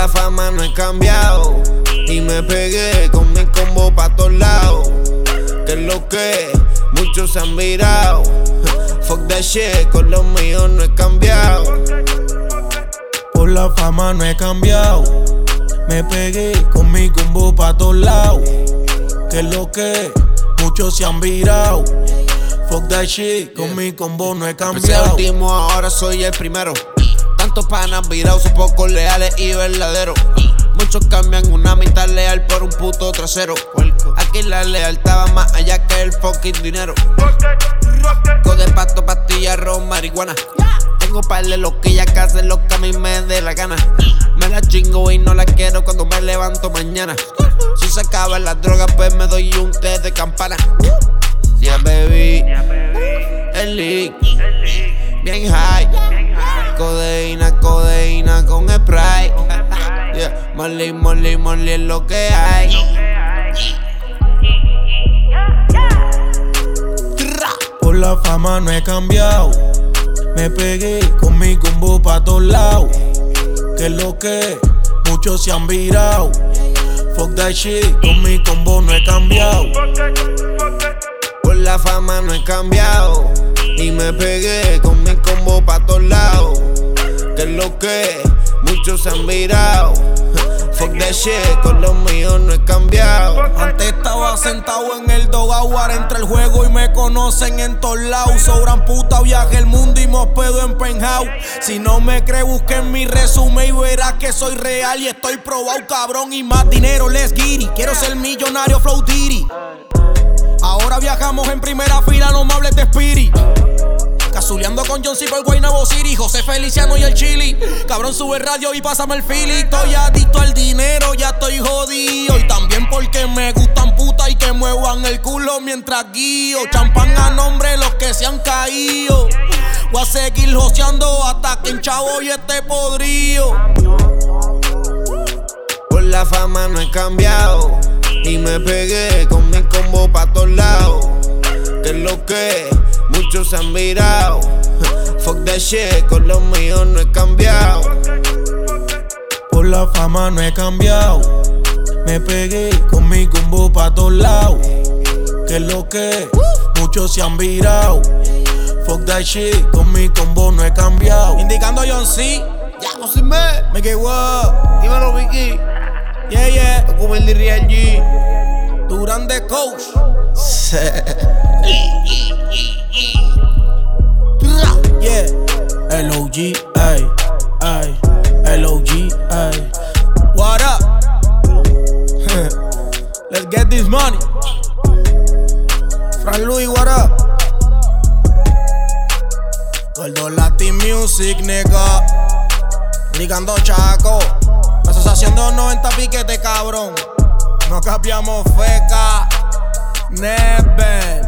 la fama no he cambiado y me pegué con mi combo pa' todos lados. Que es lo que muchos se han virado. Fuck that shit, con los míos no he cambiado. Por la fama no he cambiado. Me pegué con mi combo pa' todos lados. Que es lo que muchos se han virado. Fuck that shit, con mi combo no he cambiado. Empecé último, ahora soy el primero. Tantos panas virados, son pocos leales y verdaderos. Muchos cambian una mitad leal por un puto trasero. Aquí la lealtad va más allá que el fucking dinero. Code, pasto, pastillas, ron, marihuana. Tengo par de loquillas que hacen lo que a mí me dé la gana. Me la chingo y no la quiero cuando me levanto mañana. Si se acaban las drogas pues me doy un té de campana. Yeah baby, el leak, bien high. Codeína, codeína con Sprite. Yeah, Molly, Molly, Molly es lo que hay. Por la fama no he cambiado. Me pegué con mi combo pa' todos lados. Que es lo que muchos se han virado. Fuck that shit, con mi combo no he cambiado. Por la fama no he cambiado y me pegué con mi combo pa' todos lados. Que es lo que muchos se han virado. Fuck that shit, con los míos no he cambiado. Antes estaba sentado en el dogao, ahora entra el juego y me conocen en todos lados. Sobran puta, viaje el mundo y me hospedo en penthouse. Si no me crees, busquen mi resumen y verás que soy real y estoy probado, cabrón. Y más dinero, let's get it. Quiero ser millonario, flow Diddy. Ahora viajamos en primera fila, no me hables de Spirit. Cazuleando con John C. por Guaynabo City, José Feliciano y el Chili. Cabrón, sube radio y pásame el feeling. Estoy adicto al dinero, ya estoy jodido. Y también porque me gustan putas y que muevan el culo mientras guío. Champán a nombre de los que se han caído. Voy a seguir joseando hasta que en chavo y esté podrido. Por la fama no he cambiado y me pegué con mi combo pa' todos lados. Que es lo que muchos se han virado. Fuck that shit, con los míos no he cambiado. Por la fama no he cambiado. Me pegué con mi combo pa' todos lados. Que es lo que muchos se han virado. Fuck that shit, con mi combo no he cambiado. Indicando John C. Ya, no se me. Mickey What. Dímelo, Vicky. Yeah, yeah. Como el de Real G. Durán de Coach. Yeah. L.O.G. Ay, ay. L.O.G. Ay. What up? Let's get this money. Fran Luis, what up? Gordo Latin Music, nigga. Ligando Chaco. Asociación de 90 piquete, cabrón. No cambiamos feca. Never.